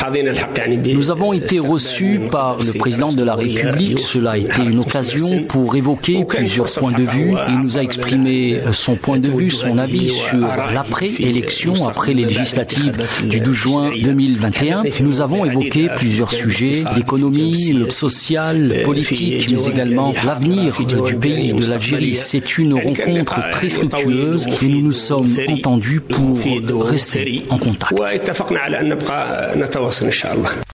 Nous avons été reçus par le président de la République. Cela a été une occasion pour évoquer plusieurs points de vue. Il nous a exprimé son point de vue, son avis sur l'après-élection, après les législatives du 12 juin 2021. Nous avons évoqué plusieurs sujets, l'économie, le social, le politique, mais également l'avenir du pays, de l'Algérie. C'est une rencontre très fructueuse et nous nous sommes entendus pour rester en contact.